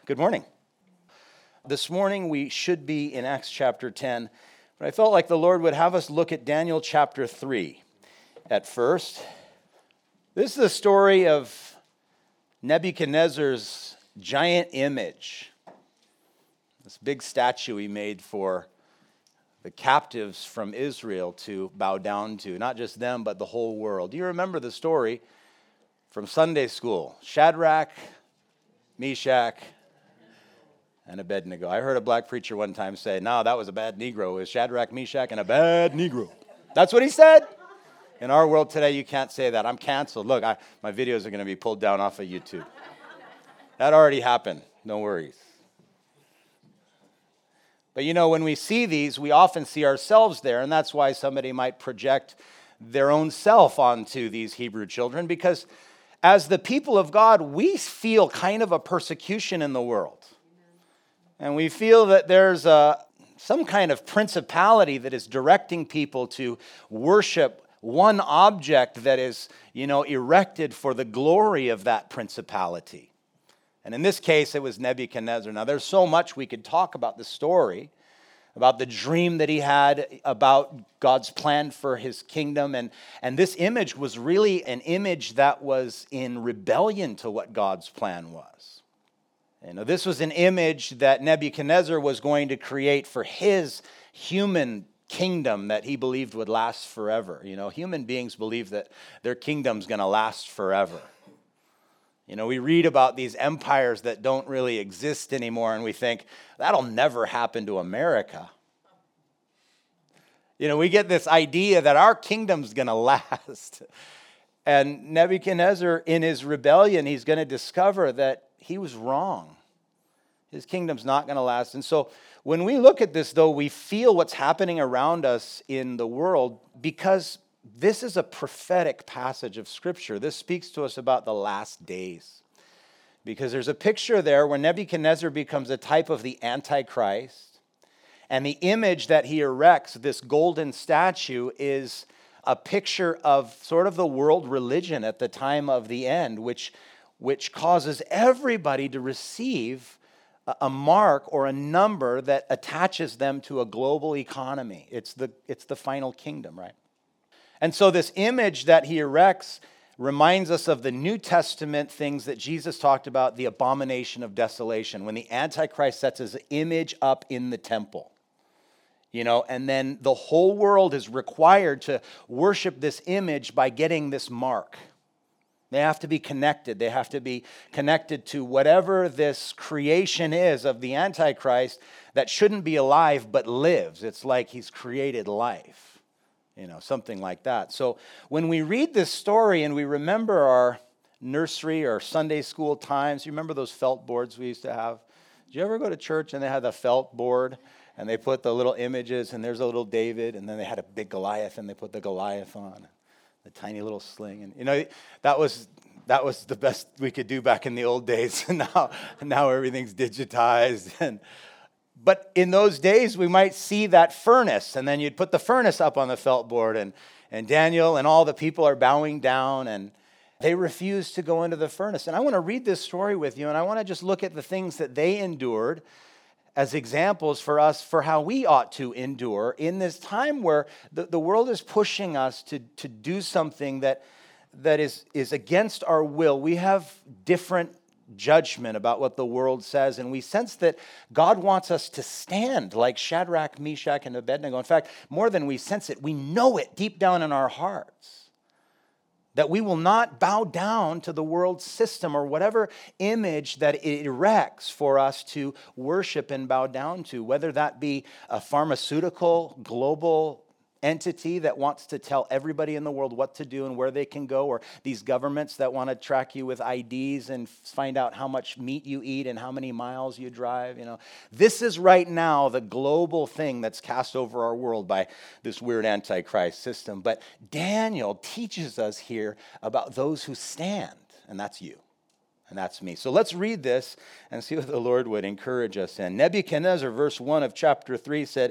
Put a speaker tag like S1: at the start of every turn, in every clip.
S1: Good morning. This morning we should be in Acts chapter 10, but I felt like the Lord would have us look at Daniel chapter 3 at first. This is the story of Nebuchadnezzar's giant image, this big statue he made for the captives from Israel to bow down to, not just them, but the whole world. Do you remember the story from Sunday school? Shadrach, Meshach, and Abednego. I heard a black preacher one time say, no, that was a bad Negro. It was Shadrach, Meshach, and a bad Negro. That's what he said. In our world today, you can't say that. I'm canceled. Look, my videos are going to be pulled down off of YouTube. That already happened. No worries. But you know, when we see these, we often see ourselves there, and that's why somebody might project their own self onto these Hebrew children, because as the people of God, we feel kind of a persecution in the world. And we feel that there's some kind of principality that is directing people to worship one object that is, erected for the glory of that principality. And in this case, it was Nebuchadnezzar. Now, there's so much we could talk about the story, about the dream that he had, about God's plan for his kingdom. And this image was really an image that was in rebellion to what God's plan was. This was an image that Nebuchadnezzar was going to create for his human kingdom that he believed would last forever. Human beings believe that their kingdom's going to last forever. We read about these empires that don't really exist anymore, and we think, that'll never happen to America. We get this idea that our kingdom's going to last. And Nebuchadnezzar, in his rebellion, he's going to discover that he was wrong. His kingdom's not going to last. And so when we look at this, though, we feel what's happening around us in the world because this is a prophetic passage of Scripture. This speaks to us about the last days. Because there's a picture there where Nebuchadnezzar becomes a type of the Antichrist. And the image that he erects, this golden statue, is a picture of sort of the world religion at the time of the end, which causes everybody to receive a mark or a number that attaches them to a global economy. It's the final kingdom, right? And so this image that he erects reminds us of the New Testament things that Jesus talked about, the abomination of desolation, when the Antichrist sets his image up in the temple. And then the whole world is required to worship this image by getting this mark. They have to be connected. They have to be connected to whatever this creation is of the Antichrist that shouldn't be alive but lives. It's like he's created life, something like that. So when we read this story and we remember our nursery or Sunday school times, you remember those felt boards we used to have? Did you ever go to church and they had the felt board? And they put the little images, and there's a little David, and then they had a big Goliath, and they put the Goliath on, the tiny little sling. And, that was the best we could do back in the old days. And now everything's digitized. But in those days, we might see that furnace, and then you'd put the furnace up on the felt board, and Daniel and all the people are bowing down, and they refuse to go into the furnace. And I want to read this story with you, and I want to just look at the things that they endured as examples for us for how we ought to endure in this time where the world is pushing us to do something that is against our will. We have different judgment about what the world says, and we sense that God wants us to stand like Shadrach, Meshach, and Abednego. In fact, more than we sense it, we know it deep down in our hearts. That we will not bow down to the world system or whatever image that it erects for us to worship and bow down to, whether that be a pharmaceutical global entity that wants to tell everybody in the world what to do and where they can go, or these governments that want to track you with IDs and find out how much meat you eat and how many miles you drive. This is right now the global thing that's cast over our world by this weird Antichrist system. But Daniel teaches us here about those who stand, and that's you. And that's me. So let's read this and see what the Lord would encourage us in. Nebuchadnezzar, verse 1 of chapter 3 said,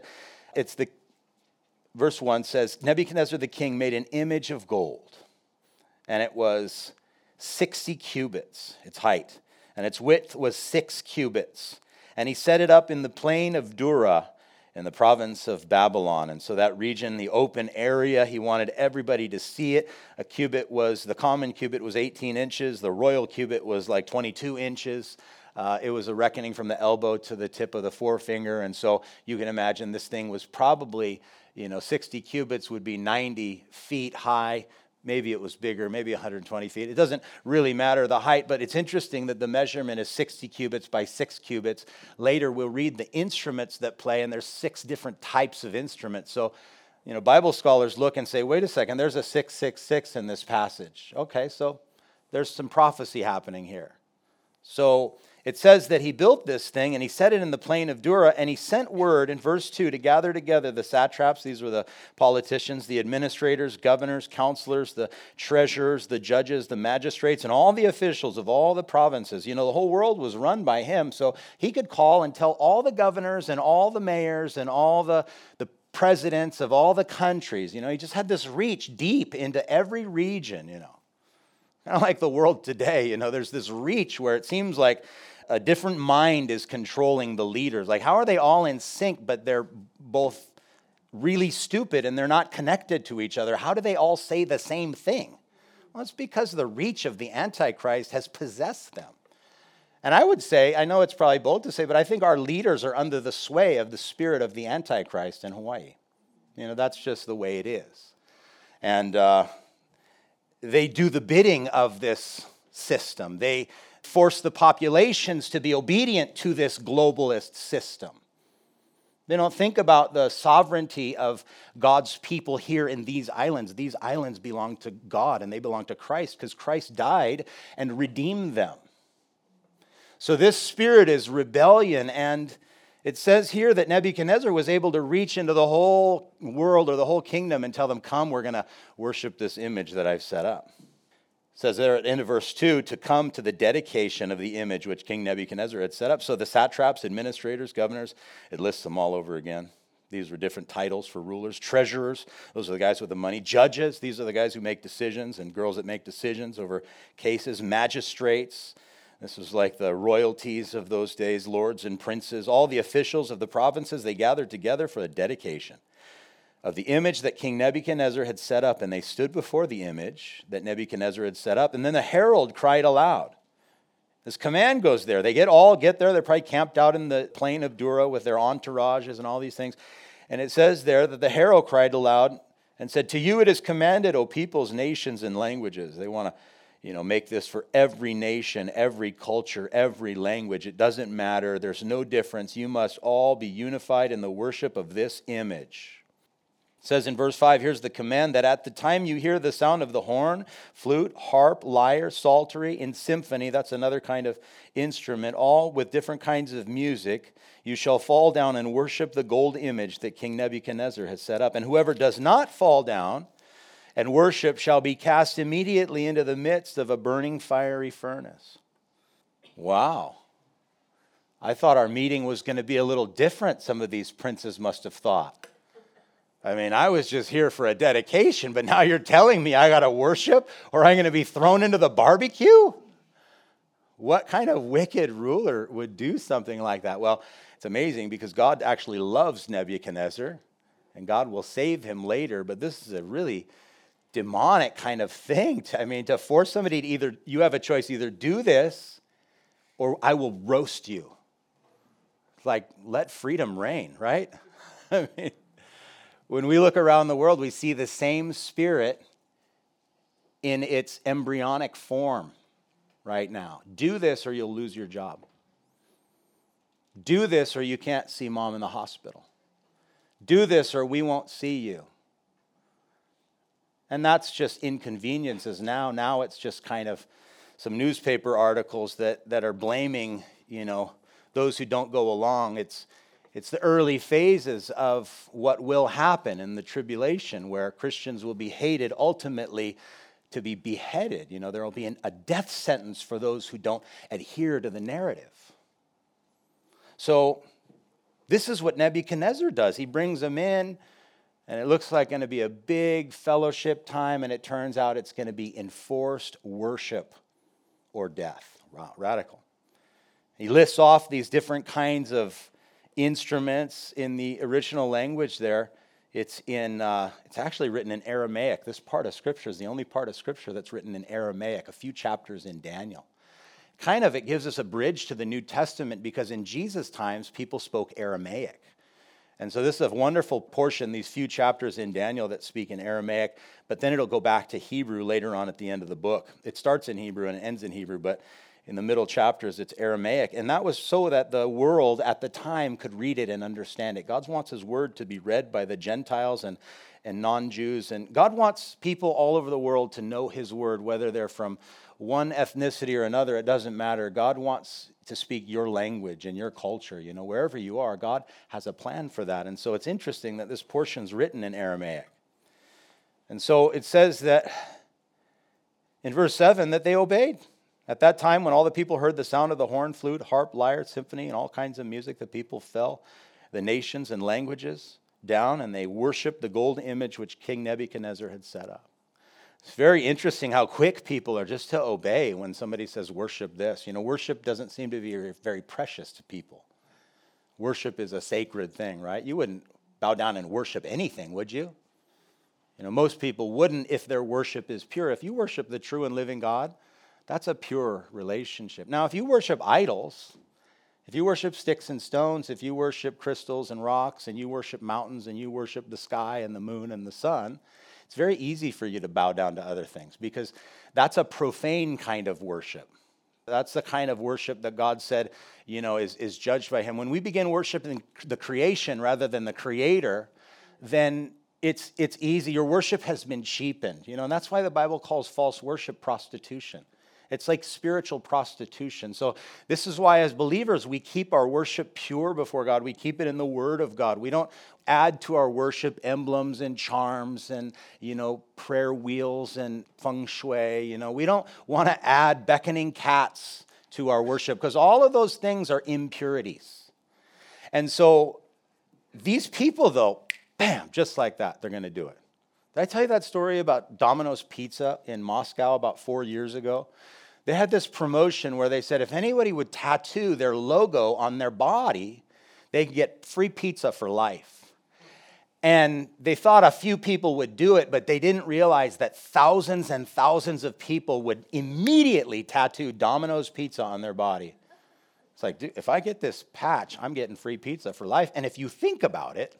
S1: Verse 1 says, Nebuchadnezzar the king made an image of gold, and it was 60 cubits, its height, and its width was 6 cubits. And he set it up in the plain of Dura, in the province of Babylon. And so that region, the open area, he wanted everybody to see it. The common cubit was 18 inches. The royal cubit was like 22 inches. It was a reckoning from the elbow to the tip of the forefinger. And so you can imagine this thing was probably, 60 cubits would be 90 feet high. Maybe it was bigger, maybe 120 feet. It doesn't really matter the height, but it's interesting that the measurement is 60 cubits by 6 cubits. Later, we'll read the instruments that play, and there's 6 different types of instruments. So, Bible scholars look and say, wait a second, there's a 666 in this passage. Okay, so there's some prophecy happening here. So it says that he built this thing and he set it in the plain of Dura, and he sent word in verse 2 to gather together the satraps. These were the politicians, the administrators, governors, counselors, the treasurers, the judges, the magistrates, and all the officials of all the provinces. The whole world was run by him, so he could call and tell all the governors and all the mayors and all the presidents of all the countries. He just had this reach deep into every region, Kind of like the world today, there's this reach where it seems like a different mind is controlling the leaders. Like, how are they all in sync, but they're both really stupid and they're not connected to each other? How do they all say the same thing? Well, it's because the reach of the Antichrist has possessed them. And I would say, I know it's probably bold to say, but I think our leaders are under the sway of the spirit of the Antichrist in Hawaii. That's just the way it is. And they do the bidding of this system. They force the populations to be obedient to this globalist system. They don't think about the sovereignty of God's people here in these islands. These islands belong to God and they belong to Christ because Christ died and redeemed them. So this spirit is rebellion, and it says here that Nebuchadnezzar was able to reach into the whole world or the whole kingdom and tell them, come, we're going to worship this image that I've set up. It says there at the end of verse 2, to come to the dedication of the image which King Nebuchadnezzar had set up. So the satraps, administrators, governors, it lists them all over again. These were different titles for rulers. Treasurers, those are the guys with the money. Judges, these are the guys who make decisions and girls that make decisions over cases. Magistrates, this was like the royalties of those days, lords and princes. All the officials of the provinces, they gathered together for the dedication of the image that King Nebuchadnezzar had set up, and they stood before the image that Nebuchadnezzar had set up, and then the herald cried aloud. This command goes there. They get there. They're probably camped out in the plain of Dura with their entourages and all these things. And it says there that the herald cried aloud and said, to you it is commanded, O peoples, nations, and languages. They want to make this for every nation, every culture, every language. It doesn't matter. There's no difference. You must all be unified in the worship of this image. It says in verse 5, here's the command, that at the time you hear the sound of the horn, flute, harp, lyre, psaltery, in symphony, that's another kind of instrument, all with different kinds of music, you shall fall down and worship the gold image that King Nebuchadnezzar has set up. And whoever does not fall down and worship shall be cast immediately into the midst of a burning fiery furnace. Wow. I thought our meeting was going to be a little different, some of these princes must have thought. I was just here for a dedication, but now you're telling me I got to worship or I'm going to be thrown into the barbecue? What kind of wicked ruler would do something like that? Well, it's amazing because God actually loves Nebuchadnezzar and God will save him later, but this is a really demonic kind of thing. To force somebody to you have a choice, either do this or I will roast you. Like, let freedom reign, right? When we look around the world, we see the same spirit in its embryonic form right now. Do this or you'll lose your job. Do this or you can't see mom in the hospital. Do this or we won't see you. And that's just inconveniences now. Now it's just kind of some newspaper articles that are blaming, those who don't go along. It's the early phases of what will happen in the tribulation, where Christians will be hated, ultimately to be beheaded. There will be a death sentence for those who don't adhere to the narrative. So this is what Nebuchadnezzar does. He brings them in, and it looks like going to be a big fellowship time, and it turns out it's going to be enforced worship or death. Wow, radical. He lists off these different kinds of instruments in the original language there. It's actually written in Aramaic. This part of Scripture is the only part of Scripture that's written in Aramaic, a few chapters in Daniel. It gives us a bridge to the New Testament because in Jesus' times, people spoke Aramaic. And so this is a wonderful portion, these few chapters in Daniel that speak in Aramaic, but then it'll go back to Hebrew later on at the end of the book. It starts in Hebrew and ends in Hebrew, but in the middle chapters, it's Aramaic. And that was so that the world at the time could read it and understand it. God wants his word to be read by the Gentiles and non-Jews. And God wants people all over the world to know his word, whether they're from one ethnicity or another, it doesn't matter. God wants to speak your language and your culture. You know, wherever you are, God has a plan for that. And so it's interesting that this portion's written in Aramaic. And so it says that in verse 7 that they obeyed. At that time, when all the people heard the sound of the horn, flute, harp, lyre, symphony, and all kinds of music, the people fell, the nations and languages, down, and they worshiped the golden image which King Nebuchadnezzar had set up. It's very interesting how quick people are just to obey when somebody says, worship this. You know, worship doesn't seem to be very precious to people. Worship is a sacred thing, right? You wouldn't bow down and worship anything, would you? You know, most people wouldn't if their worship is pure. If you worship the true and living God, that's a pure relationship. Now, if you worship idols, if you worship sticks and stones, if you worship crystals and rocks, and you worship mountains, and you worship the sky and the moon and the sun, it's very easy for you to bow down to other things because that's a profane kind of worship. That's the kind of worship that God said, you know, is judged by him. When we begin worshiping the creation rather than the creator, then it's easy. Your worship has been cheapened, you know, and that's why the Bible calls false worship prostitution. It's like spiritual prostitution. So this is why as believers, we keep our worship pure before God. We keep it in the Word of God. We don't add to our worship emblems and charms and, you know, prayer wheels and feng shui. You know, we don't want to add beckoning cats to our worship because all of those things are impurities. And so these people, though, bam, just like that, they're going to do it. Did I tell you that story about Domino's Pizza in Moscow about 4 years ago? They had this promotion where they said if anybody would tattoo their logo on their body, they could get free pizza for life. And they thought a few people would do it, but they didn't realize that thousands and thousands of people would immediately tattoo Domino's Pizza on their body. It's like, dude, if I get this patch, I'm getting free pizza for life. And if you think about it,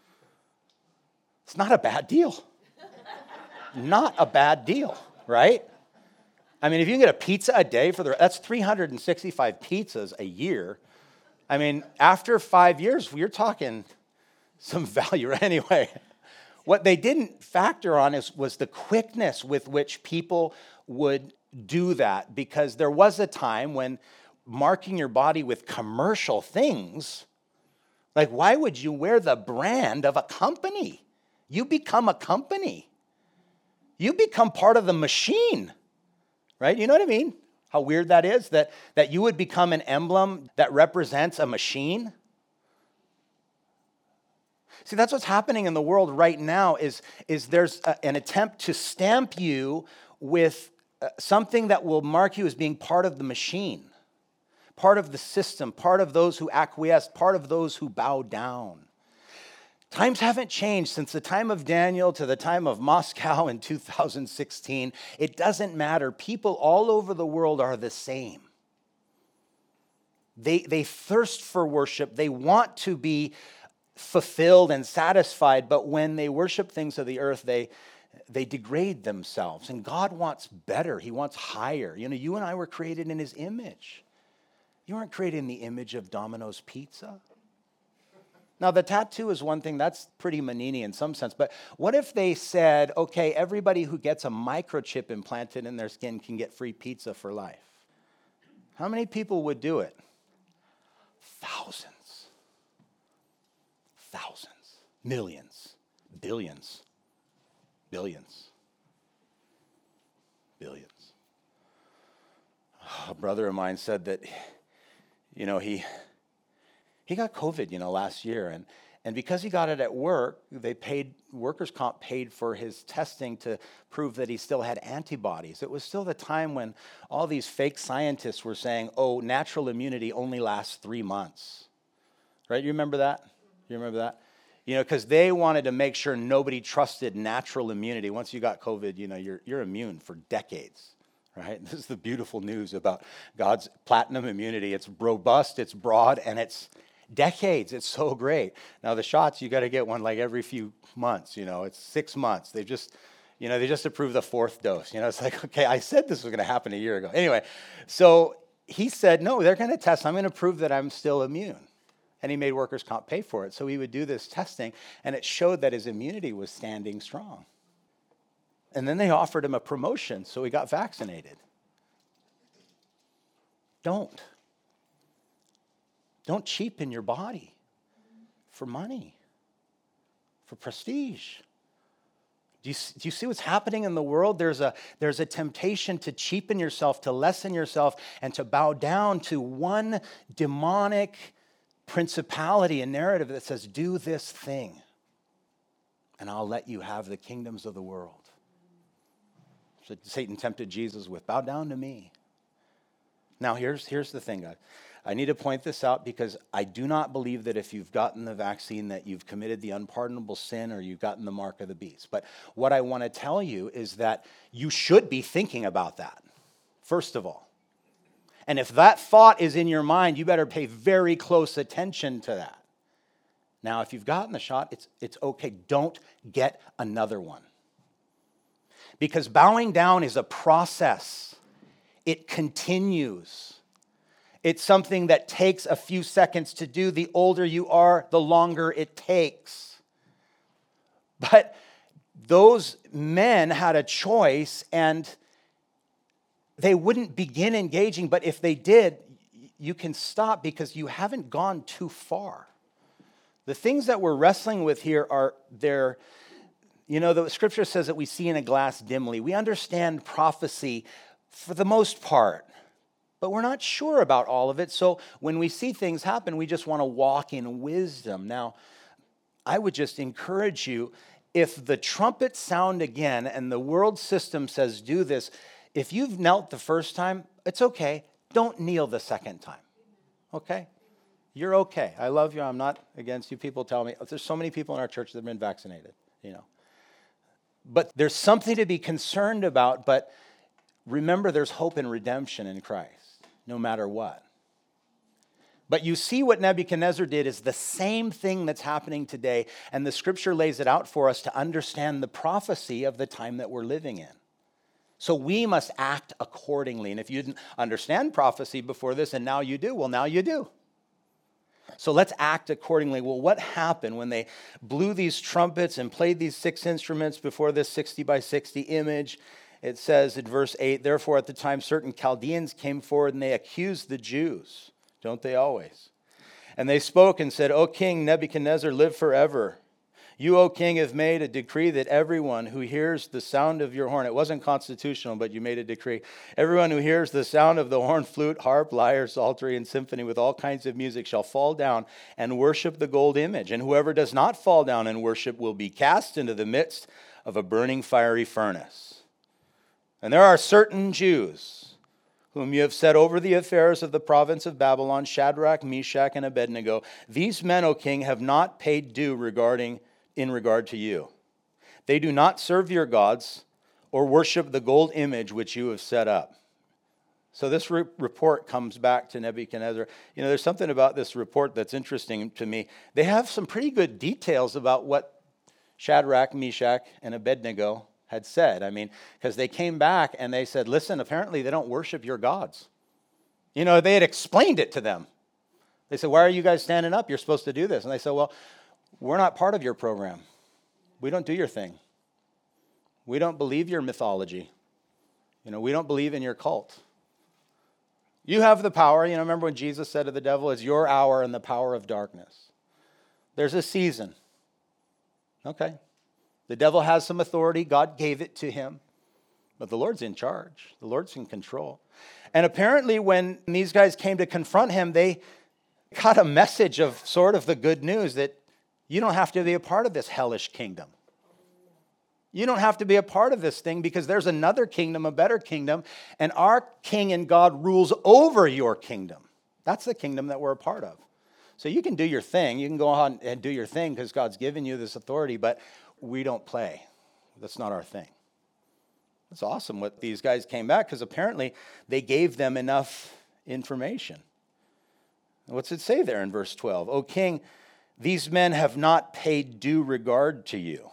S1: it's not a bad deal. Not a bad deal, right? I mean, if you can get a pizza a day that's 365 pizzas a year. I mean, after 5 years, we're talking some value anyway. What they didn't factor on was the quickness with which people would do that, because there was a time when marking your body with commercial things, like why would you wear the brand of a company? You become a company. You become part of the machine, right? You know what I mean? How weird that is, that you would become an emblem that represents a machine. See, that's what's happening in the world right now is there's an attempt to stamp you with something that will mark you as being part of the machine, part of the system, part of those who acquiesce, part of those who bow down. Times haven't changed since the time of Daniel to the time of Moscow in 2016. It doesn't matter. People all over the world are the same. They thirst for worship. They want to be fulfilled and satisfied, but when they worship things of the earth, they degrade themselves. And God wants better. He wants higher. You know, you and I were created in his image. You weren't created in the image of Domino's Pizza. Now, the tattoo is one thing, that's pretty Manini in some sense, but what if they said, okay, everybody who gets a microchip implanted in their skin can get free pizza for life? How many people would do it? Thousands. Thousands. Millions. Billions. Billions. Billions. A brother of mine said that, you know, he got COVID, you know, last year, And because he got it at work, workers' comp paid for his testing to prove that he still had antibodies. It was still the time when all these fake scientists were saying, oh, natural immunity only lasts 3 months. Right? You remember that? You remember that? Because they wanted to make sure nobody trusted natural immunity. Once you got COVID, you're immune for decades. Right? This is the beautiful news about God's platinum immunity. It's robust, it's broad, and it's decades. It's so great. Now the shots, you got to get one like every few months. It's 6 months. They just approved the 4th dose. It's like, okay, I said this was going to happen a year ago. Anyway, so he said, no, they're going to test. I'm going to prove that I'm still immune. And he made workers' comp pay for it. So he would do this testing, and it showed that his immunity was standing strong. And then they offered him a promotion, so he got vaccinated. Don't cheapen your body for money, for prestige. Do you see what's happening in the world? There's a temptation to cheapen yourself, to lessen yourself, and to bow down to one demonic principality and narrative that says, do this thing, and I'll let you have the kingdoms of the world. So Satan tempted Jesus with, bow down to me. Now, here's the thing, guys. I need to point this out because I do not believe that if you've gotten the vaccine that you've committed the unpardonable sin or you've gotten the mark of the beast. But what I want to tell you is that you should be thinking about that, first of all. And if that thought is in your mind, you better pay very close attention to that. Now, if you've gotten the shot, it's okay. Don't get another one. Because bowing down is a process. It continues. It's something that takes a few seconds to do. The older you are, the longer it takes. But those men had a choice, and they wouldn't begin engaging. But if they did, you can stop because you haven't gone too far. The things that we're wrestling with here are the scripture says that we see in a glass dimly. We understand prophecy for the most part, but we're not sure about all of it. So when we see things happen, we just want to walk in wisdom. Now, I would just encourage you, if the trumpets sound again and the world system says do this, if you've knelt the first time, it's okay. Don't kneel the second time, okay? You're okay. I love you. I'm not against you. People tell me, there's so many people in our church that have been vaccinated, But there's something to be concerned about, but remember there's hope and redemption in Christ, no matter what. But you see what Nebuchadnezzar did is the same thing that's happening today, and the scripture lays it out for us to understand the prophecy of the time that we're living in. So we must act accordingly. And if you didn't understand prophecy before this and now you do, well, now you do. So let's act accordingly. Well, what happened when they blew these trumpets and played these 6 instruments before this 60 by 60 image? It says in verse 8, therefore at the time certain Chaldeans came forward and they accused the Jews. Don't they always? And they spoke and said, O King Nebuchadnezzar, live forever. You, O king, have made a decree that everyone who hears the sound of your horn, it wasn't constitutional, but you made a decree. Everyone who hears the sound of the horn, flute, harp, lyre, psaltery, and symphony with all kinds of music shall fall down and worship the gold image. And whoever does not fall down and worship will be cast into the midst of a burning fiery furnace. And there are certain Jews whom you have set over the affairs of the province of Babylon, Shadrach, Meshach, and Abednego. These men, O king, have not paid due in regard to you. They do not serve your gods or worship the gold image which you have set up. So this report comes back to Nebuchadnezzar. There's something about this report that's interesting to me. They have some pretty good details about what Shadrach, Meshach, and Abednego had said. Because they came back and they said, listen, apparently they don't worship your gods. They had explained it to them. They said, why are you guys standing up? You're supposed to do this. And they said, well, we're not part of your program. We don't do your thing. We don't believe your mythology. We don't believe in your cult. You have the power. Remember when Jesus said to the devil, it's your hour and the power of darkness. There's a season. Okay. The devil has some authority. God gave it to him. But the Lord's in charge. The Lord's in control. And apparently when these guys came to confront him, they got a message of sort of the good news that You don't have to be a part of this hellish kingdom. You don't have to be a part of this thing because there's another kingdom, a better kingdom, and our King and God rules over your kingdom. That's the kingdom that we're a part of. So you can do your thing. You can go on and do your thing because God's given you this authority, but we don't play. That's not our thing. It's awesome what these guys came back because apparently they gave them enough information. What's it say there in verse 12? O king, these men have not paid due regard to you.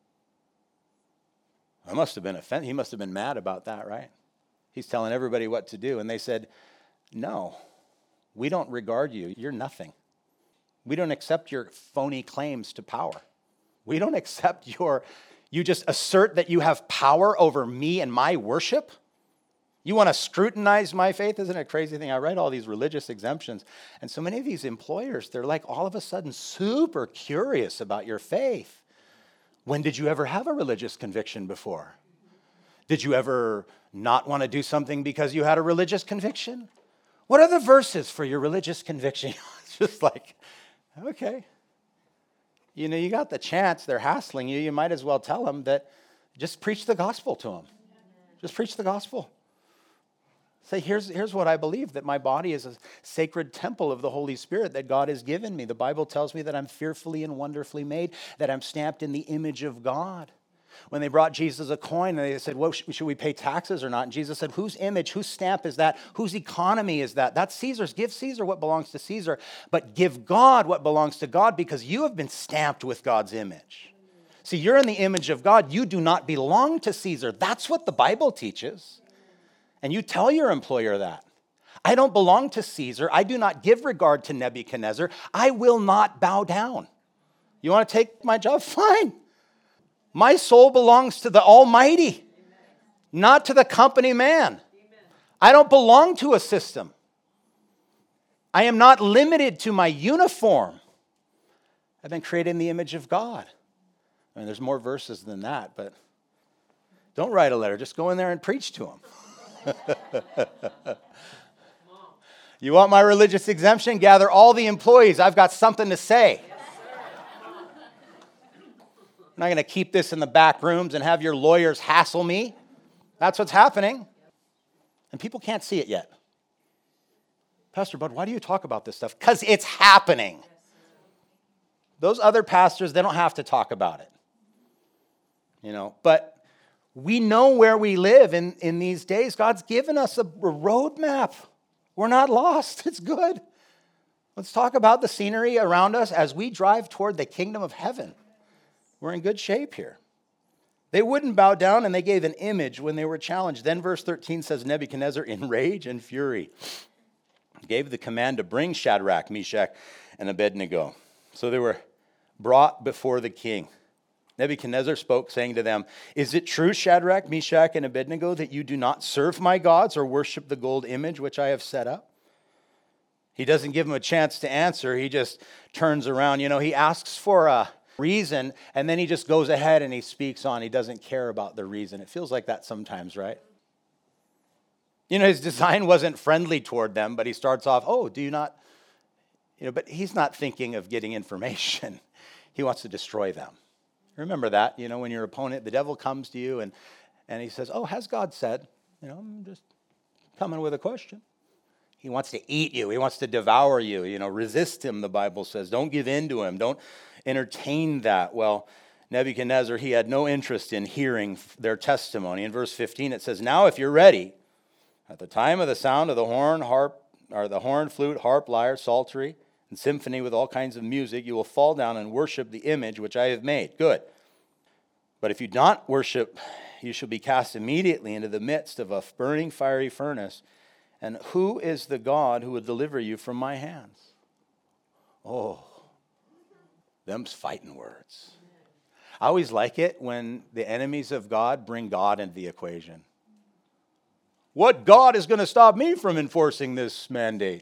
S1: I must have been offended. He must have been mad about that, right? He's telling everybody what to do. And they said, no, we don't regard you. You're nothing. We don't accept your phony claims to power. We don't accept you just assert that you have power over me and my worship. You want to scrutinize my faith? Isn't it a crazy thing? I write all these religious exemptions. And so many of these employers, they're like all of a sudden super curious about your faith. When did you ever have a religious conviction before? Did you ever not want to do something because you had a religious conviction? What are the verses for your religious conviction? It's just like, okay. You know, you got the chance. They're hassling you. You might as well tell them that just preach the gospel to them. Just preach the gospel. Say, here's what I believe, that my body is a sacred temple of the Holy Spirit that God has given me. The Bible tells me that I'm fearfully and wonderfully made, that I'm stamped in the image of God. When they brought Jesus a coin, they said, well, should we pay taxes or not? And Jesus said, whose image, whose stamp is that? Whose economy is that? That's Caesar's. Give Caesar what belongs to Caesar, but give God what belongs to God because you have been stamped with God's image. See, you're in the image of God. You do not belong to Caesar. That's what the Bible teaches. And you tell your employer that. I don't belong to Caesar. I do not give regard to Nebuchadnezzar. I will not bow down. You want to take my job? Fine. My soul belongs to the Almighty, not to the company man. I don't belong to a system. I am not limited to my uniform. I've been created in the image of God. I mean, there's more verses than that, but don't write a letter. Just go in there and preach to them. You want my religious exemption? Gather all the employees. I've got something to say. I'm not going to keep this in the back rooms and have your lawyers hassle me. That's what's happening. And people can't see it yet. Pastor Bud, why do you talk about this stuff? Because it's happening. Those other pastors, they don't have to talk about it. You know, but we know where we live in these days. God's given us a roadmap. We're not lost. It's good. Let's talk about the scenery around us as we drive toward the kingdom of heaven. We're in good shape here. They wouldn't bow down, and they gave an image when they were challenged. Then verse 13 says, Nebuchadnezzar, in rage and fury, gave the command to bring Shadrach, Meshach, and Abednego. So they were brought before the king. Nebuchadnezzar spoke, saying to them, is it true, Shadrach, Meshach, and Abednego, that you do not serve my gods or worship the gold image which I have set up? He doesn't give him a chance to answer. He just turns around. You know, he asks for a reason, and then he just goes ahead and he speaks on. He doesn't care about the reason. It feels like that sometimes, right? You know, his design wasn't friendly toward them, but he starts off, oh, do you not? You know, but he's not thinking of getting information. He wants to destroy them. Remember that, you know, when your opponent, the devil comes to you and he says, oh, has God said? You know, I'm just coming with a question. He wants to eat you. He wants to devour you. You know, resist him, the Bible says. Don't give in to him. Don't entertain that. Well, Nebuchadnezzar, he had no interest in hearing their testimony. In verse 15, it says, now if you're ready, at the time of the sound of the horn, harp, or the horn, flute, harp, lyre, psaltery, and symphony with all kinds of music, you will fall down and worship the image which I have made. Good. But if you don't worship, you shall be cast immediately into the midst of a burning fiery furnace. And who is the God who will deliver you from my hands? Oh, them's fighting words. I always like it when the enemies of God bring God into the equation. What God is going to stop me from enforcing this mandate?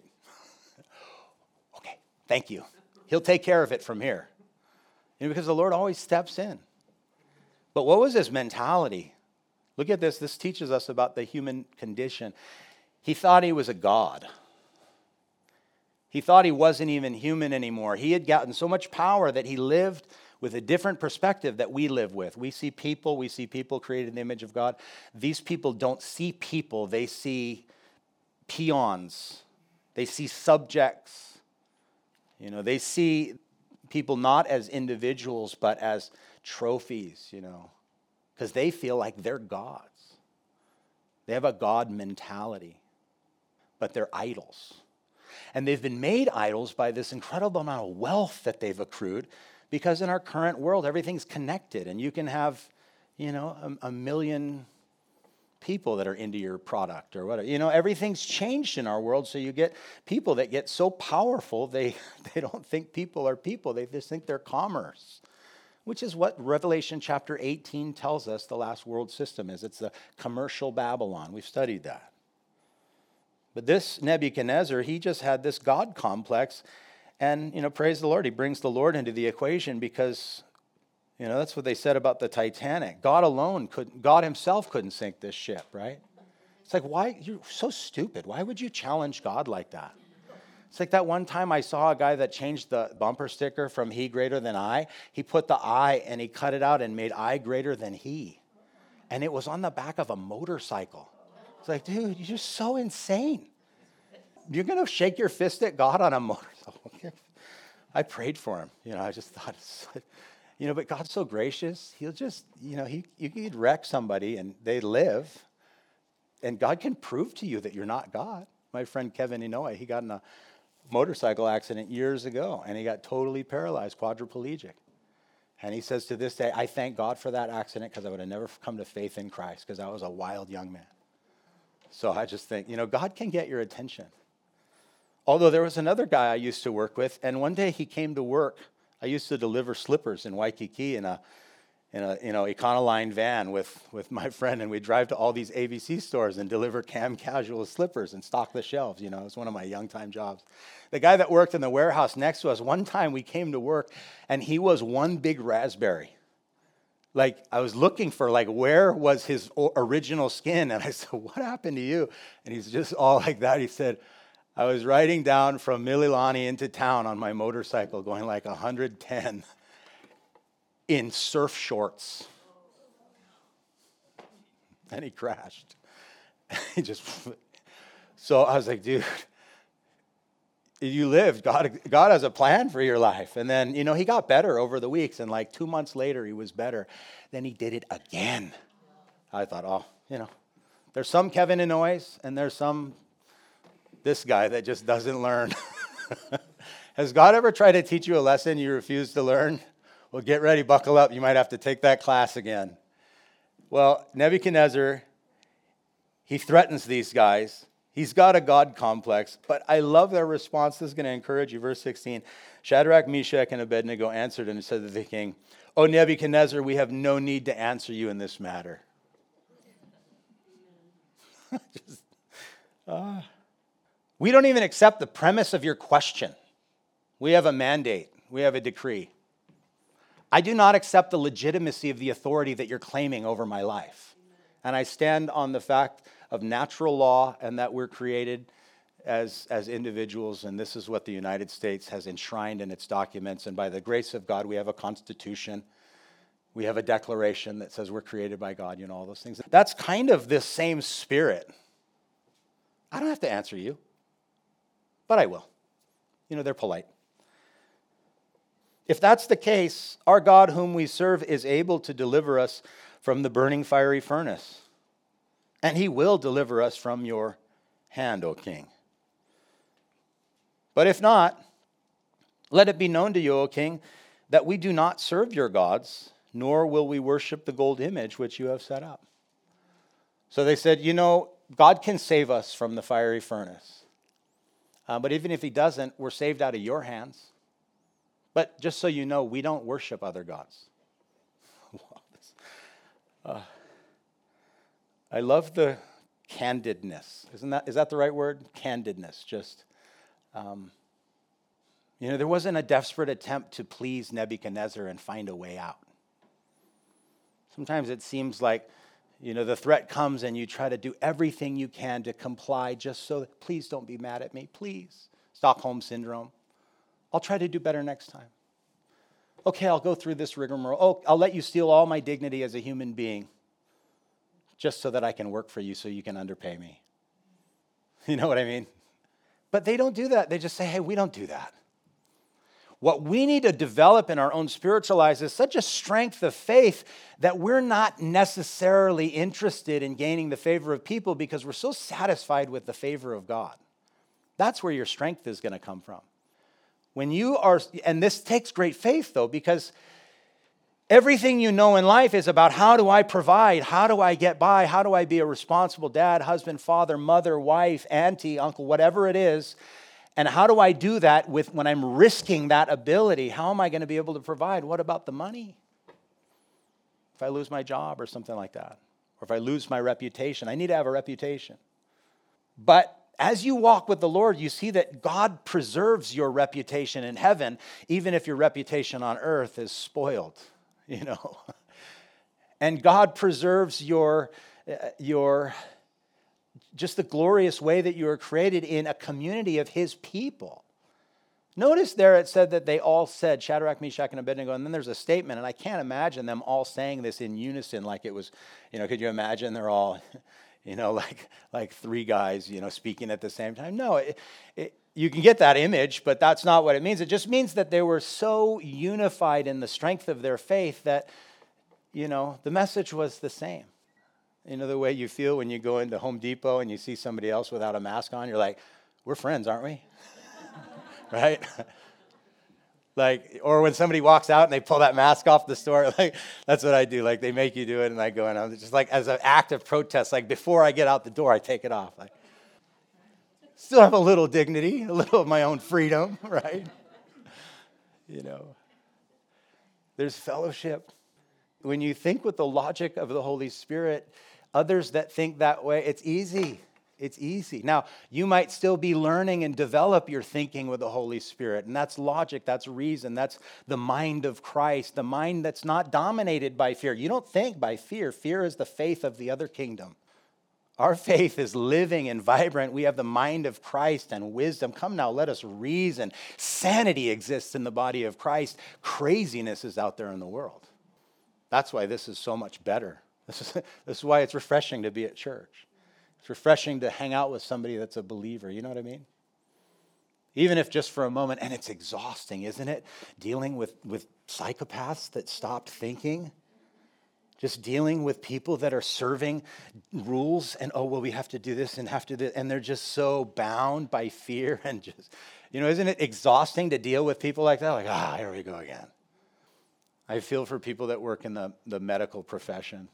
S1: Okay, thank you. He'll take care of it from here. You know, because the Lord always steps in. But what was his mentality? Look at this. This teaches us about the human condition. He thought he was a god. He thought he wasn't even human anymore. He had gotten so much power that he lived with a different perspective that we live with. We see people created in the image of God. These people don't see people, they see peons. They see subjects. They see people not as individuals, but as trophies, because they feel like they're gods. They have a God mentality, but they're idols. And they've been made idols by this incredible amount of wealth that they've accrued, because in our current world, everything's connected, and you can have, a million people that are into your product or whatever. Everything's changed in our world, so you get people that get so powerful, they don't think people are people. They just think they're commerce, which is what Revelation chapter 18 tells us the last world system is. It's the commercial Babylon. We've studied that. But this Nebuchadnezzar, he just had this God complex, and, praise the Lord, he brings the Lord into the equation because, that's what they said about the Titanic. God himself couldn't sink this ship, right? It's like, why? You're so stupid. Why would you challenge God like that? It's like that one time I saw a guy that changed the bumper sticker from he greater than I. He put the I and he cut it out and made I greater than he. And it was on the back of a motorcycle. It's like, dude, you're just so insane. You're going to shake your fist at God on a motorcycle. I prayed for him. I just thought, but God's so gracious. He'll just, you could wreck somebody and they live. And God can prove to you that you're not God. My friend Kevin Inouye, he got in a motorcycle accident years ago, and he got totally paralyzed, quadriplegic. And he says to this day, I thank God for that accident because I would have never come to faith in Christ because I was a wild young man. So I just think, God can get your attention. Although there was another guy I used to work with, and one day he came to work. I used to deliver slippers in Waikiki in a Econoline van with my friend, and we'd drive to all these ABC stores and deliver Cam Casual slippers and stock the shelves. It was one of my young time jobs. The guy that worked in the warehouse next to us, one time we came to work, and he was one big raspberry. Like, I was looking for, where was his original skin? And I said, what happened to you? And he's just all like that. He said, I was riding down from Mililani into town on my motorcycle going 110 in surf shorts. And he crashed. So I was like, dude, you lived. God has a plan for your life. And then, he got better over the weeks. And 2 months later, he was better. Then he did it again. I thought, there's some Kevin Inouye's and there's this guy that just doesn't learn. Has God ever tried to teach you a lesson you refuse to learn? Well, get ready, buckle up. You might have to take that class again. Well, Nebuchadnezzar, he threatens these guys. He's got a God complex, but I love their response. This is going to encourage you. Verse 16, Shadrach, Meshach, and Abednego answered and said to the king, O Nebuchadnezzar, we have no need to answer you in this matter. We don't even accept the premise of your question. We have a mandate. We have a decree. I do not accept the legitimacy of the authority that you're claiming over my life. And I stand on the fact of natural law and that we're created as individuals, and this is what the United States has enshrined in its documents. And by the grace of God, we have a constitution. We have a declaration that says we're created by God, all those things. That's kind of this same spirit. I don't have to answer you, but I will. They're polite. If that's the case, our God whom we serve is able to deliver us from the burning fiery furnace, and he will deliver us from your hand, O king. But if not, let it be known to you, O king, that we do not serve your gods, nor will we worship the gold image which you have set up. So they said, God can save us from the fiery furnace. But even if he doesn't, we're saved out of your hands. But just so you know, we don't worship other gods. I love the candidness. Is that the right word? Candidness. Just, there wasn't a desperate attempt to please Nebuchadnezzar and find a way out. Sometimes it seems like, the threat comes and you try to do everything you can to comply just so that, please don't be mad at me, please. Stockholm Syndrome. I'll try to do better next time. Okay, I'll go through this rigmarole. Oh, I'll let you steal all my dignity as a human being just so that I can work for you so you can underpay me. You know what I mean? But they don't do that. They just say, hey, we don't do that. What we need to develop in our own spiritual lives is such a strength of faith that we're not necessarily interested in gaining the favor of people because we're so satisfied with the favor of God. That's where your strength is going to come from. When you are, and this takes great faith though, because everything you know in life is about how do I provide, how do I get by, how do I be a responsible dad, husband, father, mother, wife, auntie, uncle, whatever it is. And how do I do that when I'm risking that ability? How am I going to be able to provide? What about the money? If I lose my job or something like that, or if I lose my reputation, I need to have a reputation. But as you walk with the Lord, you see that God preserves your reputation in heaven, even if your reputation on earth is spoiled, you know. And God preserves your just the glorious way that you were created in a community of his people. Notice there it said that they all said, Shadrach, Meshach, and Abednego, and then there's a statement, and I can't imagine them all saying this in unison like it was, could you imagine they're all, like three guys, speaking at the same time? No, you can get that image, but that's not what it means. It just means that they were so unified in the strength of their faith that, the message was the same. The way you feel when you go into Home Depot and you see somebody else without a mask on, you're like, we're friends, aren't we? Right? Or when somebody walks out and they pull that mask off the store, that's what I do. They make you do it, and I go, and I'm just as an act of protest, before I get out the door, I take it off. Still have a little dignity, a little of my own freedom, right? There's fellowship. When you think with the logic of the Holy Spirit, others that think that way, it's easy. It's easy. Now, you might still be learning and develop your thinking with the Holy Spirit, and that's logic, that's reason, that's the mind of Christ, the mind that's not dominated by fear. You don't think by fear. Fear is the faith of the other kingdom. Our faith is living and vibrant. We have the mind of Christ and wisdom. Come now, let us reason. Sanity exists in the body of Christ. Craziness is out there in the world. That's why this is so much better. This is why it's refreshing to be at church. It's refreshing to hang out with somebody that's a believer. You know what I mean? Even if just for a moment, and it's exhausting, isn't it? Dealing with psychopaths that stopped thinking. Just dealing with people that are serving rules and, we have to do this and have to do, and they're just so bound by fear and just, isn't it exhausting to deal with people like that? Here we go again. I feel for people that work in the medical profession.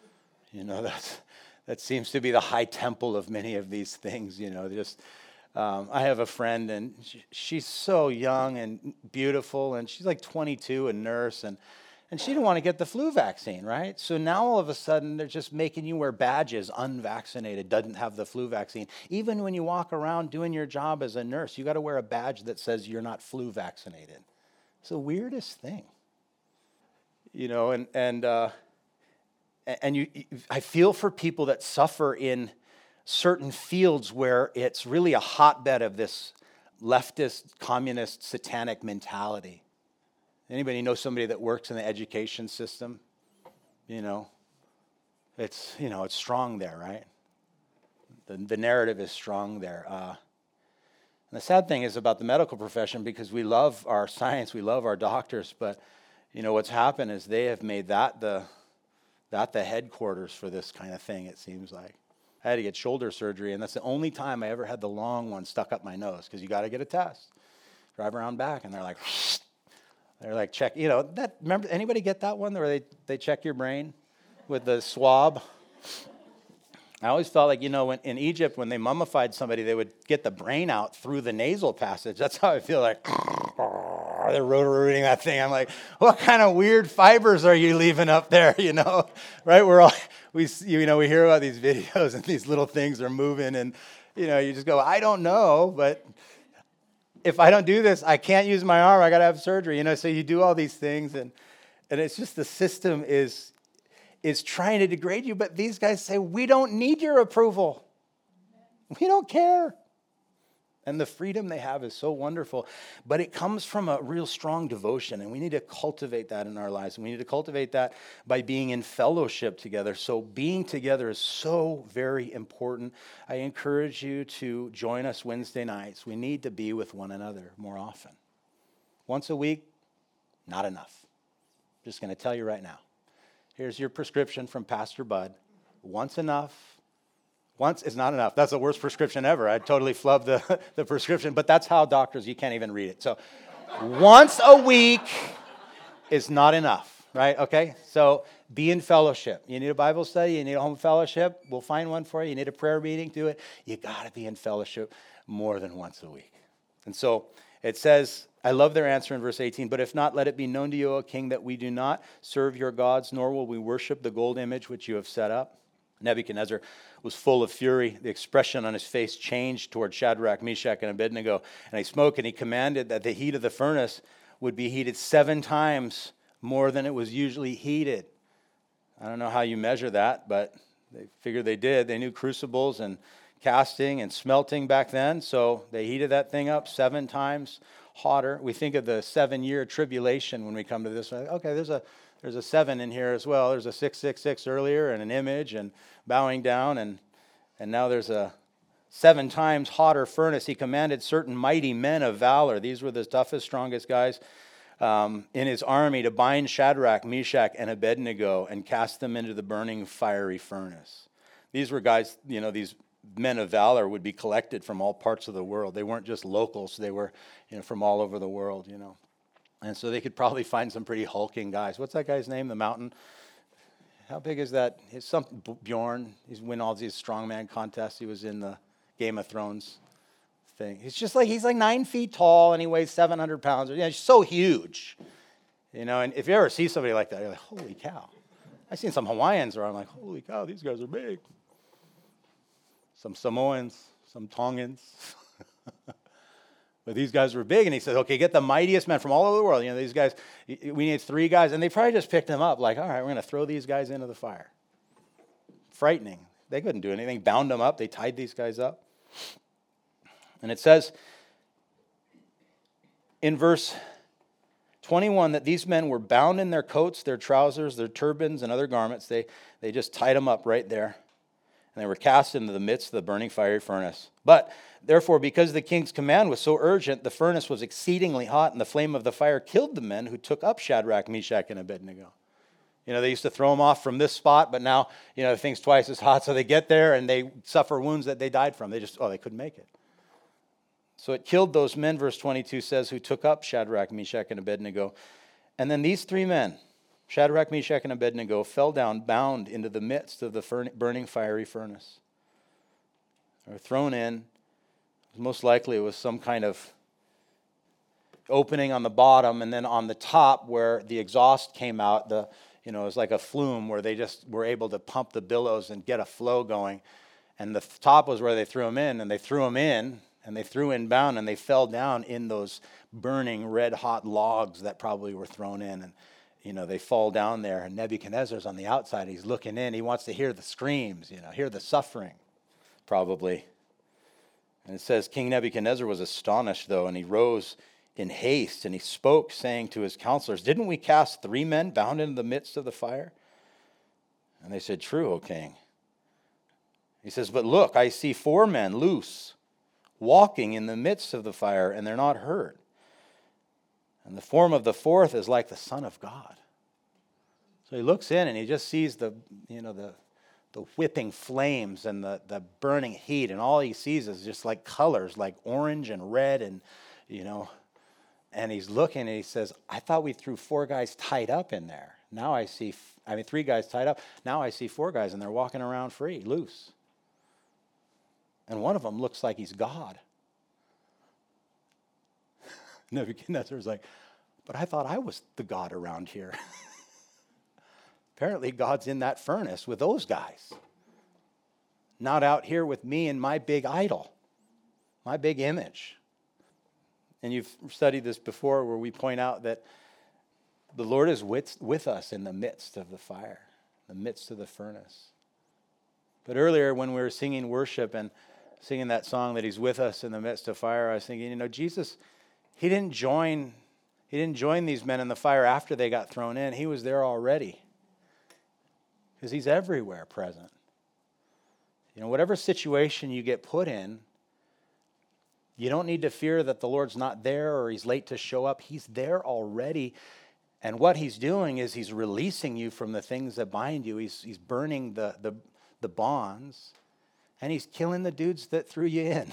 S1: That seems to be the high temple of many of these things, I have a friend, and she's so young and beautiful, and she's 22, a nurse, and she didn't want to get the flu vaccine, right? So now all of a sudden, they're just making you wear badges, unvaccinated, doesn't have the flu vaccine. Even when you walk around doing your job as a nurse, you got to wear a badge that says you're not flu vaccinated. It's the weirdest thing. I feel for people that suffer in certain fields where it's really a hotbed of this leftist, communist, satanic mentality. Anybody know somebody that works in the education system? It's strong there, right? The narrative is strong there. And the sad thing is about the medical profession, because we love our science, we love our doctors, but what's happened is they have made that the headquarters for this kind of thing, it seems like. I had to get shoulder surgery, and that's the only time I ever had the long one stuck up my nose, because you got to get a test. Drive around back, and they're like, check, remember, anybody get that one where they check your brain with the swab? I always felt like, when in Egypt, when they mummified somebody, they would get the brain out through the nasal passage. That's how I feel like. They're rotor-rooting that thing. I'm like, what kind of weird fibers are you leaving up there, Right? We hear about these videos, and these little things are moving, and, you just go, I don't know, but if I don't do this, I can't use my arm. I got to have surgery, So you do all these things, and it's just the system is trying to degrade you. But these guys say, we don't need your approval. We don't care. And the freedom they have is so wonderful. But it comes from a real strong devotion, and we need to cultivate that in our lives. And we need to cultivate that by being in fellowship together. So being together is so very important. I encourage you to join us Wednesday nights. We need to be with one another more often. Once a week, not enough. Just going to tell you right now. Here's your prescription from Pastor Bud. Once enough. Once is not enough. That's the worst prescription ever. I totally flubbed the prescription, but that's how doctors, you can't even read it. So once a week is not enough, right? Okay? So be in fellowship. You need a Bible study, you need a home fellowship, we'll find one for you. You need a prayer meeting, do it. You got to be in fellowship more than once a week. And so it says, I love their answer in verse 18, but if not, let it be known to you, O king, that we do not serve your gods, nor will we worship the gold image which you have set up. Nebuchadnezzar was full of fury. The expression on his face changed toward Shadrach, Meshach, and Abednego. And he spoke, and he commanded that the heat of the furnace would be heated 7 times more than it was usually heated. I don't know how you measure that, but they figured they did. They knew crucibles and casting and smelting back then, so they heated that thing up 7 times hotter. We think of the 7-year tribulation when we come to this. Okay, there's a 7 in here as well. There's a 666 earlier and an image and bowing down, and now there's a 7 times hotter furnace. He commanded certain mighty men of valor. These were the toughest, strongest guys in his army to bind Shadrach, Meshach, and Abednego and cast them into the burning fiery furnace. These were guys, these men of valor would be collected from all parts of the world. They weren't just locals. They were, from all over the world, And so they could probably find some pretty hulking guys. What's that guy's name? The Mountain? How big is that? It's Bjorn. He's win all these strongman contests. He was in the Game of Thrones thing. He's like 9 feet tall and he weighs 700 pounds. He's so huge. And if you ever see somebody like that, you're like, holy cow. I've seen some Hawaiians where I'm like, holy cow, these guys are big. Some Samoans, some Tongans. But these guys were big, and he said, okay, get the mightiest men from all over the world. These guys, we need 3 guys. And they probably just picked them up like, all right, we're going to throw these guys into the fire. Frightening. They couldn't do anything. Bound them up. They tied these guys up. And it says in verse 21 that these men were bound in their coats, their trousers, their turbans, and other garments. They just tied them up right there. And they were cast into the midst of the burning fiery furnace. But, therefore, because the king's command was so urgent, the furnace was exceedingly hot, and the flame of the fire killed the men who took up Shadrach, Meshach, and Abednego. They used to throw them off from this spot, but now, the thing's twice as hot, so they get there, and they suffer wounds that they died from. They couldn't make it. So it killed those men, verse 22 says, who took up Shadrach, Meshach, and Abednego. And then these 3 men, Shadrach, Meshach, and Abednego, fell down bound into the midst of the burning fiery furnace. They were thrown in. Most likely it was some kind of opening on the bottom, and then on the top where the exhaust came out, it was like a flume where they just were able to pump the billows and get a flow going. And the top was where they threw them in, and they threw them in, and they threw in bound, and they fell down in those burning red-hot logs that probably were thrown in. And they fall down there, and Nebuchadnezzar's on the outside. He's looking in. He wants to hear the screams, hear the suffering, probably. And it says, King Nebuchadnezzar was astonished, though, and he rose in haste, and he spoke, saying to his counselors, didn't we cast 3 men bound into the midst of the fire? And they said, true, O king. He says, but look, I see 4 men loose, walking in the midst of the fire, and they're not hurt. And the form of the 4th is like the Son of God. So he looks in and he just sees the whipping flames and the burning heat, and all he sees is just like colors, like orange and red, and and he's looking and he says, I thought we threw 4 guys tied up in there. Now I see, 3 guys tied up. Now I see 4 guys, and they're walking around free, loose. And one of them looks like he's God. Nebuchadnezzar's like, but I thought I was the God around here. Apparently God's in that furnace with those guys. Not out here with me and my big idol, my big image. And you've studied this before where we point out that the Lord is with us in the midst of the fire, the midst of the furnace. But earlier when we were singing worship and singing that song that he's with us in the midst of fire, I was thinking, Jesus, he didn't join these men in the fire after they got thrown in. He was there already. Because he's everywhere present. Whatever situation you get put in, you don't need to fear that the Lord's not there or he's late to show up. He's there already. And what he's doing is he's releasing you from the things that bind you. He's burning the bonds. And he's killing the dudes that threw you in.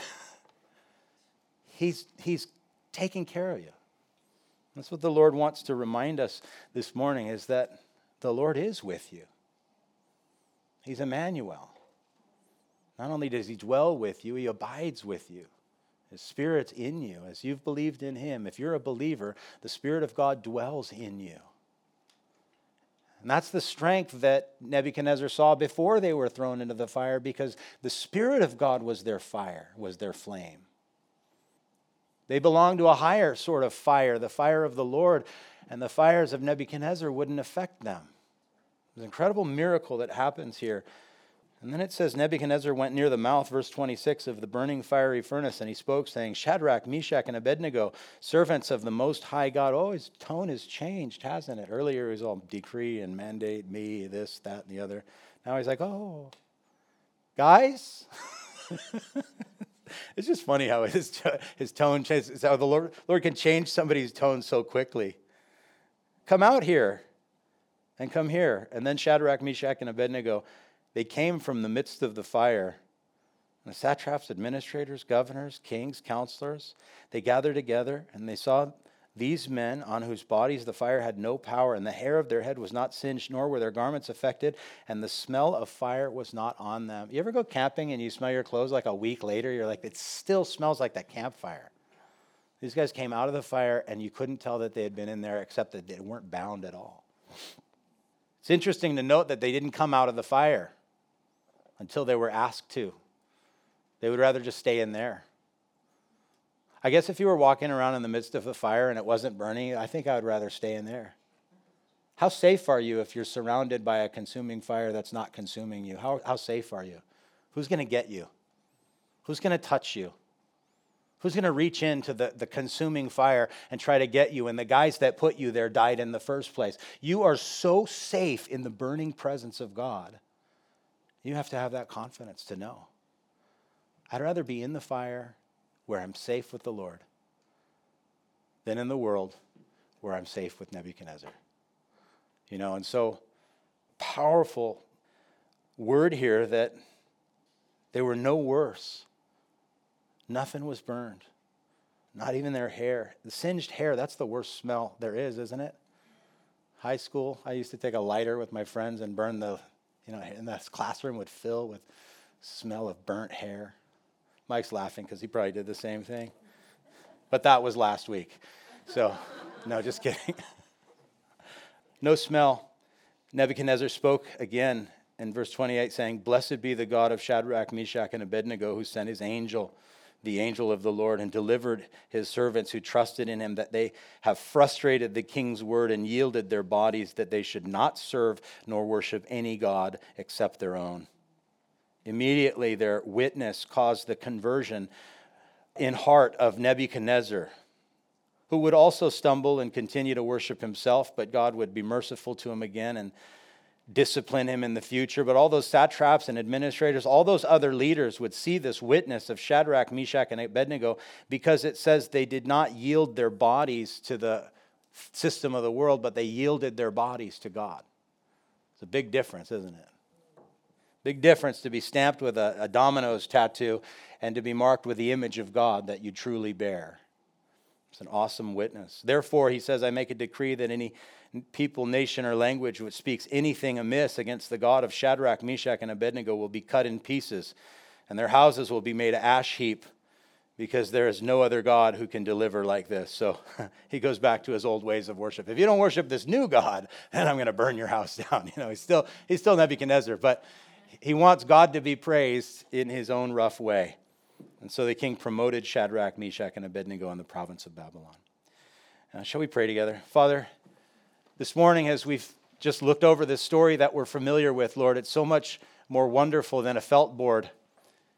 S1: He's taking care of you. That's what the Lord wants to remind us this morning, is that the Lord is with you. He's Emmanuel. Not only does he dwell with you, he abides with you. His Spirit's in you as you've believed in him. If you're a believer, the Spirit of God dwells in you. And that's the strength that Nebuchadnezzar saw before they were thrown into the fire, because the Spirit of God was their fire, was their flame. They belonged to a higher sort of fire, the fire of the Lord, and the fires of Nebuchadnezzar wouldn't affect them. There's an incredible miracle that happens here. And then it says Nebuchadnezzar went near the mouth, verse 26, of the burning fiery furnace, and he spoke, saying, Shadrach, Meshach, and Abednego, servants of the Most High God. Oh, his tone has changed, hasn't it? Earlier he was all decree and mandate, me, this, that, and the other. Now he's like, oh, guys? It's just funny how his tone changes, how the Lord can change somebody's tone so quickly. Come out here and come here. And then Shadrach, Meshach, and Abednego, they came from the midst of the fire. And the satraps, administrators, governors, kings, counselors, they gathered together, and they saw these men on whose bodies the fire had no power, and the hair of their head was not singed, nor were their garments affected, and the smell of fire was not on them. You ever go camping and you smell your clothes like a week later? You're like, it still smells like that campfire. These guys came out of the fire, and you couldn't tell that they had been in there, except that they weren't bound at all. It's interesting to note that they didn't come out of the fire until they were asked to. They would rather just stay in there. I guess if you were walking around in the midst of a fire and it wasn't burning, I think I would rather stay in there. How safe are you if you're surrounded by a consuming fire that's not consuming you? How safe are you? Who's going to get you? Who's going to touch you? Who's going to reach into the consuming fire and try to get you? And the guys that put you there died in the first place. You are so safe in the burning presence of God. You have to have that confidence to know. I'd rather be in the fire where I'm safe with the Lord than in the world where I'm safe with Nebuchadnezzar. And so powerful word here that they were no worse. Nothing was burned. Not even their hair. The singed hair, that's the worst smell there is, isn't it? High school, I used to take a lighter with my friends and burn and the classroom would fill with smell of burnt hair. Mike's laughing because he probably did the same thing. But that was last week. So, no, just kidding. No smell. Nebuchadnezzar spoke again in verse 28 saying, Blessed be the God of Shadrach, Meshach, and Abednego, who sent his angel, the angel of the Lord, and delivered his servants who trusted in him, that they have frustrated the king's word and yielded their bodies, that they should not serve nor worship any god except their own. Immediately their witness caused the conversion in heart of Nebuchadnezzar, who would also stumble and continue to worship himself, but God would be merciful to him again and discipline him in the future. But all those satraps and administrators, all those other leaders would see this witness of Shadrach, Meshach, and Abednego, because it says they did not yield their bodies to the system of the world, but they yielded their bodies to God. It's a big difference, isn't it? Big difference to be stamped with a Domino's tattoo and to be marked with the image of God that you truly bear. It's an awesome witness. Therefore, he says, I make a decree that any people, nation, or language which speaks anything amiss against the God of Shadrach, Meshach, and Abednego will be cut in pieces, and their houses will be made an ash heap, because there is no other God who can deliver like this. So he goes back to his old ways of worship. If you don't worship this new God, then I'm going to burn your house down. He's still Nebuchadnezzar, but he wants God to be praised in his own rough way. And so the king promoted Shadrach, Meshach, and Abednego in the province of Babylon. Shall we pray together? Father, this morning as we've just looked over this story that we're familiar with, Lord, it's so much more wonderful than a felt board.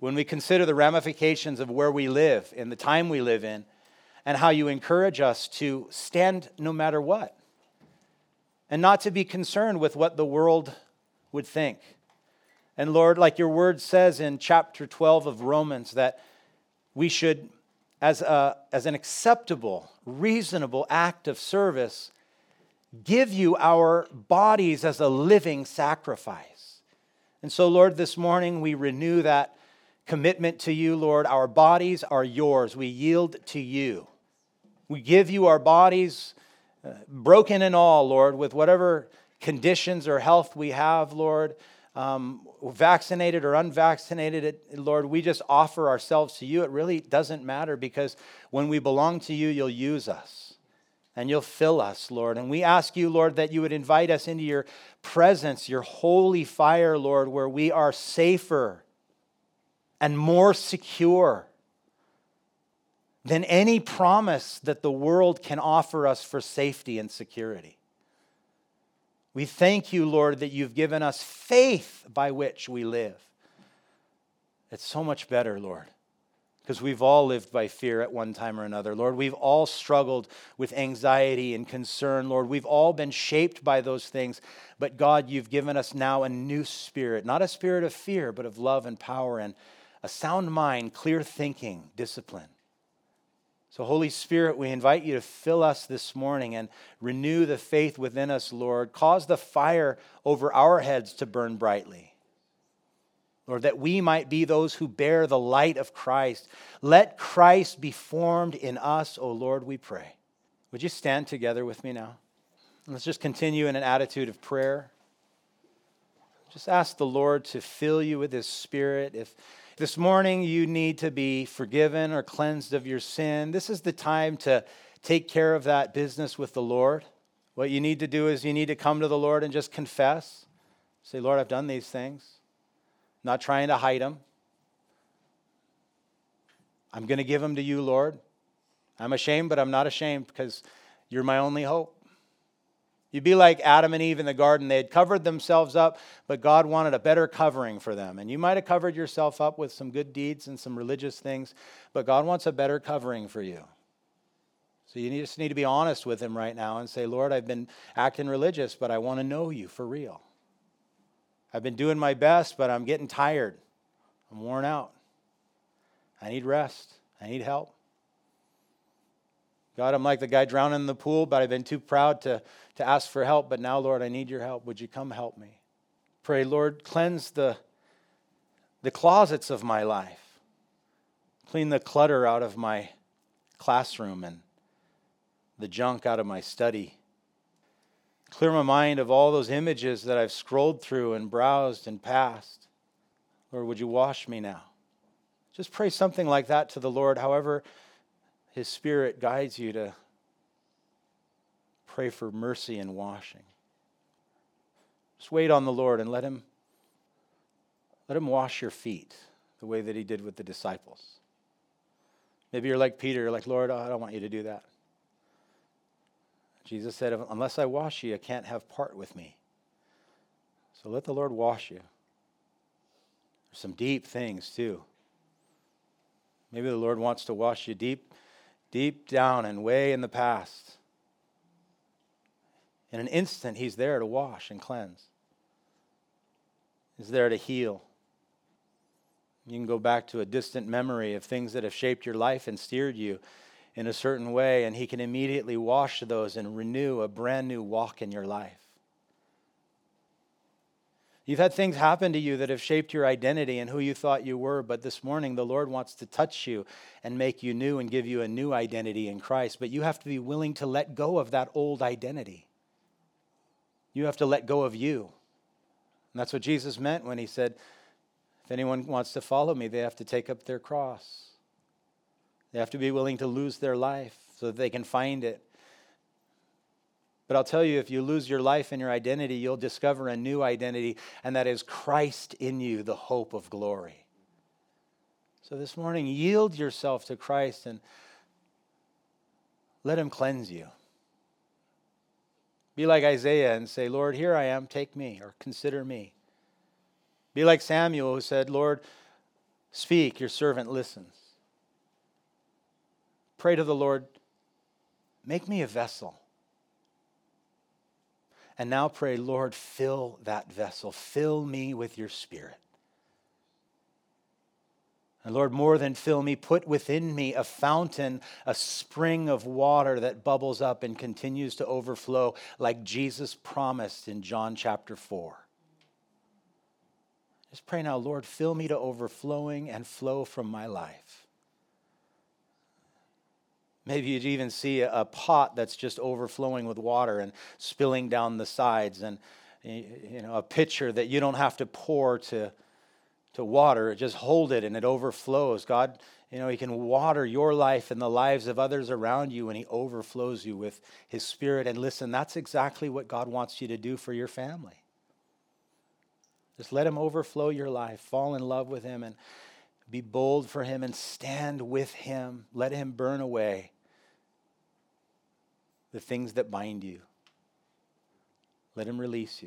S1: when we consider the ramifications of where we live, in the time we live in, and how you encourage us to stand no matter what, and not to be concerned with what the world would think. And Lord, like your word says in chapter 12 of Romans, that we should, as an acceptable, reasonable act of service, give you our bodies as a living sacrifice. And so, Lord, this morning we renew that commitment to you, Lord. Our bodies are yours. We yield to you. We give you our bodies, broken and all, Lord, with whatever conditions or health we have, Lord, vaccinated or unvaccinated, Lord, we just offer ourselves to you. It really doesn't matter, because when we belong to you, you'll use us and you'll fill us, Lord. And we ask you, Lord, that you would invite us into your presence, your holy fire, Lord, where we are safer and more secure than any promise that the world can offer us for safety and security. We thank you, Lord, that you've given us faith by which we live. It's so much better, Lord, because we've all lived by fear at one time or another. Lord, we've all struggled with anxiety and concern. Lord, we've all been shaped by those things. But God, you've given us now a new spirit, not a spirit of fear, but of love and power and a sound mind, clear thinking, discipline. So, Holy Spirit, we invite you to fill us this morning and renew the faith within us, Lord. Cause the fire over our heads to burn brightly, Lord, that we might be those who bear the light of Christ. Let Christ be formed in us, O Lord, we pray. Would you stand together with me now? Let's just continue in an attitude of prayer. Just ask the Lord to fill you with His Spirit. If this morning you need to be forgiven or cleansed of your sin, this is the time to take care of that business with the Lord. What you need to do is you need to come to the Lord and just confess. Say, Lord, I've done these things. I'm not trying to hide them. I'm going to give them to you, Lord. I'm ashamed, but I'm not ashamed, because you're my only hope. You'd be like Adam and Eve in the garden. They had covered themselves up, but God wanted a better covering for them. And you might have covered yourself up with some good deeds and some religious things, but God wants a better covering for you. So you just need to be honest with Him right now and say, Lord, I've been acting religious, but I want to know you for real. I've been doing my best, but I'm getting tired. I'm worn out. I need rest. I need help. God, I'm like the guy drowning in the pool, but I've been too proud to ask for help. But now, Lord, I need your help. Would you come help me? Pray, Lord, cleanse the closets of my life. Clean the clutter out of my classroom and the junk out of my study. Clear my mind of all those images that I've scrolled through and browsed and passed. Lord, would you wash me now? Just pray something like that to the Lord, however His Spirit guides you to pray for mercy and washing. Just wait on the Lord and let Him wash your feet the way that He did with the disciples. Maybe you're like Peter, you're like, Lord, I don't want you to do that. Jesus said, unless I wash you, you can't have part with me. So let the Lord wash you. There's some deep things too. Maybe the Lord wants to wash you deep down and way in the past. In an instant, He's there to wash and cleanse. He's there to heal. You can go back to a distant memory of things that have shaped your life and steered you in a certain way, and He can immediately wash those and renew a brand new walk in your life. You've had things happen to you that have shaped your identity and who you thought you were, but this morning the Lord wants to touch you and make you new and give you a new identity in Christ. But you have to be willing to let go of that old identity. You have to let go of you. And that's what Jesus meant when He said, if anyone wants to follow me, they have to take up their cross. They have to be willing to lose their life so that they can find it. But I'll tell you, if you lose your life and your identity, you'll discover a new identity, and that is Christ in you, the hope of glory. So this morning, yield yourself to Christ and let Him cleanse you. Be like Isaiah and say, Lord, here I am, take me, or consider me. Be like Samuel who said, Lord, Speak, your servant listens. Pray to the Lord, make me a vessel. And now pray, Lord, fill that vessel. Fill me with your Spirit. And Lord, more than fill me, put within me a fountain, a spring of water that bubbles up and continues to overflow like Jesus promised in John chapter 4. Just pray now, Lord, fill me to overflowing and flow from my life. Maybe you'd even see a pot that's just overflowing with water and spilling down the sides, and a pitcher that you don't have to pour to water. Just hold it and it overflows. God, He can water your life and the lives of others around you, and He overflows you with His Spirit. And listen, that's exactly what God wants you to do for your family. Just let Him overflow your life. Fall in love with Him and be bold for Him and stand with Him. Let Him burn away the things that bind you. Let Him release you.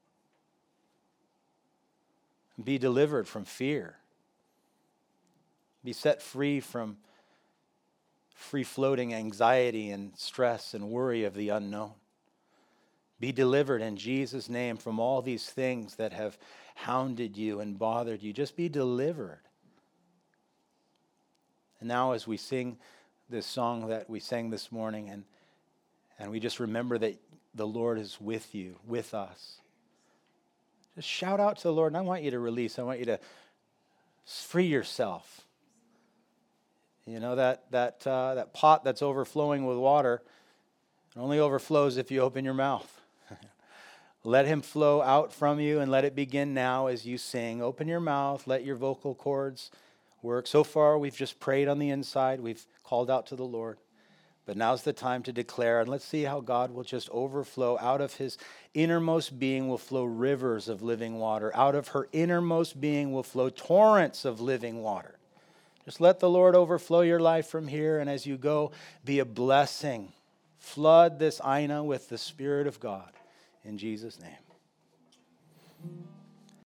S1: Be delivered from fear. Be set free from free-floating anxiety and stress and worry of the unknown. Be delivered in Jesus' name from all these things that have hounded you and bothered you. Just be delivered. And now as we sing this song that we sang this morning, and we just remember that the Lord is with you, with us, just shout out to the Lord, and I want you to release. I want you to free yourself. That pot that's overflowing with water, it only overflows if you open your mouth. Let Him flow out from you, and let it begin now as you sing. Open your mouth, let your vocal cords work. So far, we've just prayed on the inside. We've called out to the Lord. But now's the time to declare, and let's see how God will just overflow. Out of His innermost being will flow rivers of living water. Out of her innermost being will flow torrents of living water. Just let the Lord overflow your life from here, and as you go, be a blessing. Flood this Ina with the Spirit of God. In Jesus' name.